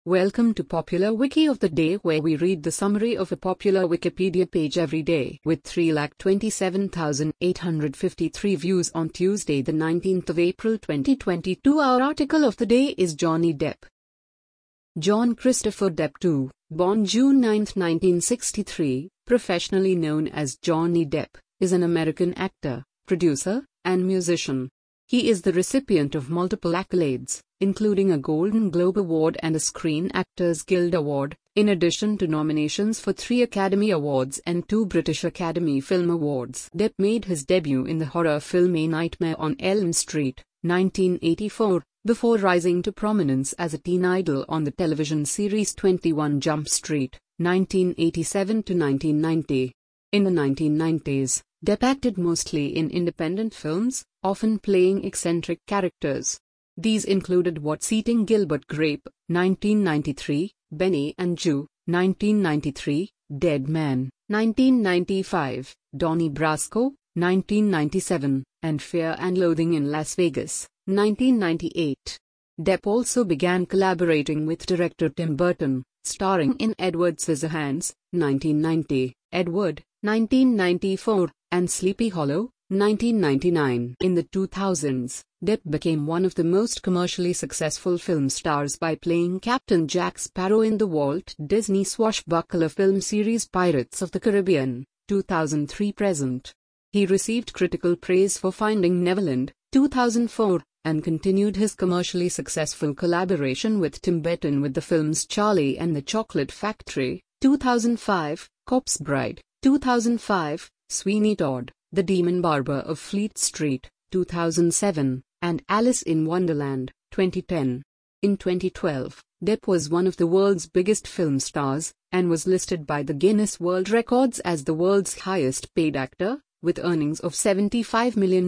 Welcome to Popular Wiki of the Day, where we read the summary of a popular Wikipedia page every day. With 3,27,853 views on Tuesday the 19th of April 2022, our article of the day is Johnny Depp. John Christopher Depp II, born June 9, 1963, professionally known as Johnny Depp, is an American actor, producer, and musician. He is the recipient of multiple accolades, including a Golden Globe Award and a Screen Actors Guild Award, in addition to nominations for 3 Academy Awards and 2 British Academy Film Awards. Depp made his debut in the horror film A Nightmare on Elm Street, 1984, before rising to prominence as a teen idol on the television series 21 Jump Street, 1987 to 1990. In the 1990s, Depp acted mostly in independent films, often playing eccentric characters. These included What's Eating Gilbert Grape, 1993, Benny and Joe, 1993, Dead Man, 1995, Donnie Brasco, 1997, and Fear and Loathing in Las Vegas, 1998. Depp also began collaborating with director Tim Burton, starring in Edward Scissorhands, 1990, Edward, 1994, and Sleepy Hollow, 1999. In the 2000s, Depp became one of the most commercially successful film stars by playing Captain Jack Sparrow in the Walt Disney swashbuckler film series Pirates of the Caribbean, 2003-present. He received critical praise for Finding Neverland, 2004, and continued his commercially successful collaboration with Tim Burton with the films Charlie and the Chocolate Factory, 2005, Corpse Bride, 2005, Sweeney Todd, The Demon Barber of Fleet Street, 2007, and Alice in Wonderland, 2010. In 2012, Depp was one of the world's biggest film stars, and was listed by the Guinness World Records as the world's highest-paid actor, with earnings of $75 million.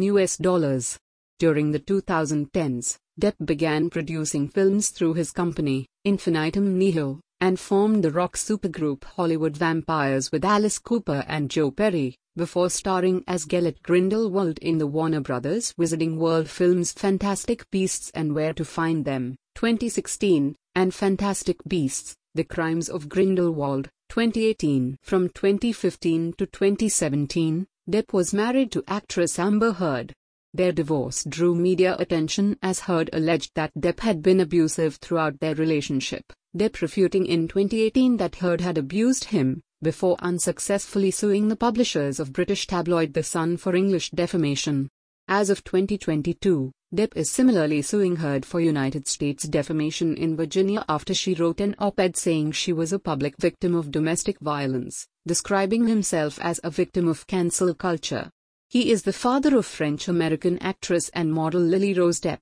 During the 2010s, Depp began producing films through his company, Infinitum Nihil, and formed the rock supergroup Hollywood Vampires with Alice Cooper and Joe Perry, before starring as Gellert Grindelwald in the Warner Brothers Wizarding World films Fantastic Beasts and Where to Find Them, 2016, and Fantastic Beasts, The Crimes of Grindelwald, 2018. From 2015 to 2017, Depp was married to actress Amber Heard. Their divorce drew media attention as Heard alleged that Depp had been abusive throughout their relationship, Depp refuting in 2018 that Heard had abused him, before unsuccessfully suing the publishers of British tabloid The Sun for English defamation. As of 2022, Depp is similarly suing Heard for United States defamation in Virginia after she wrote an op-ed saying she was a public victim of domestic violence, describing himself as a victim of cancel culture. He is the father of French-American actress and model Lily Rose Depp.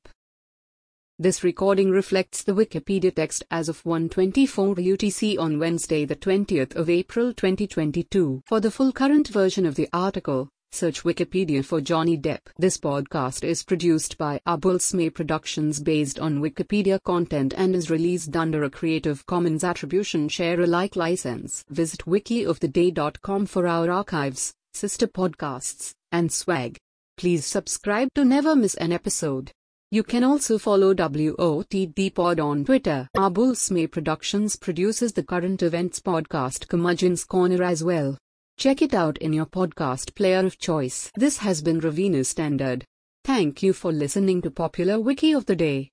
This recording reflects the Wikipedia text as of 1:24 UTC on Wednesday the 20th of April 2022. For the full current version of the article, search Wikipedia for Johnny Depp. This podcast is produced by Abulsme Productions based on Wikipedia content and is released under a Creative Commons Attribution Share Alike license. Visit wikioftheday.com for our archives, sister podcasts, and swag. Please subscribe to never miss an episode. You can also follow WOTD Pod on Twitter. Abulsme Productions produces the current events podcast Curmudgeon's Corner as well. Check it out in your podcast player of choice. This has been Raveena Standard. Thank you for listening to Popular Wiki of the Day.